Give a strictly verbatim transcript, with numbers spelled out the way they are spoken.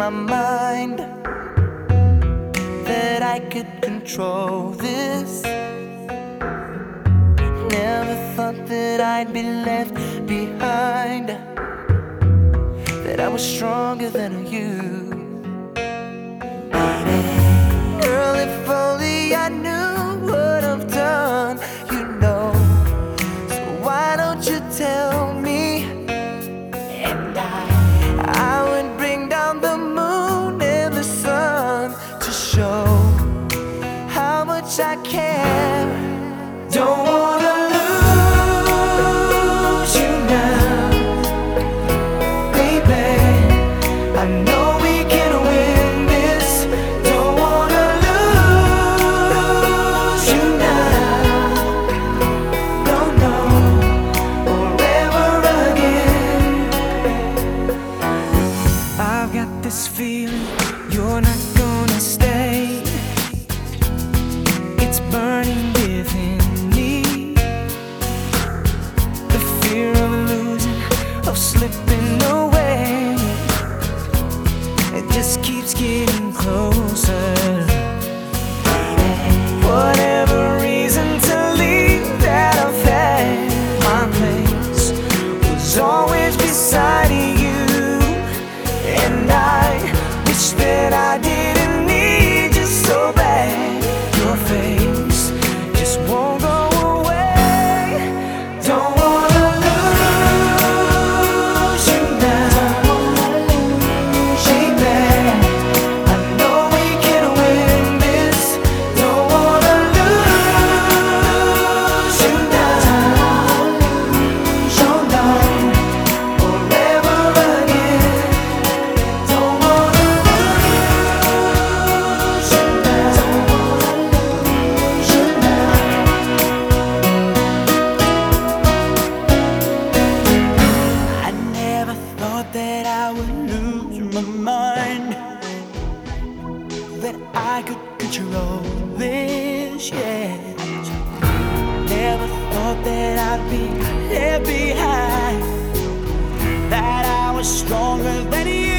my mind that I could control this. Never thought that I'd be left behind, that I was stronger than you. Girl, if only I knew what I've done, you know. So why don't you tell me? And I, I would bring down the moon and the sun to show how much I care. Don't wanna lose you now, baby. I know we can win this. Don't wanna lose you now, no, no, or ever again. I've got this feeling you're not gonna stay. It's burning within me, the fear of losing, of slipping away. It just keeps getting closer. Whatever reason to leave that I've had, my place was always beside you. And I wish that I didn't need you so bad. Your face just won't go away. Don't wanna lose you now, baby. I know we can win this. Don't wanna lose you now, no, no, or ever again. Don't wanna lose you now, lose you now. I never thought that I would lose my mind, that I could control this, yeah. Never thought that I'd be left behind, that I was stronger than you.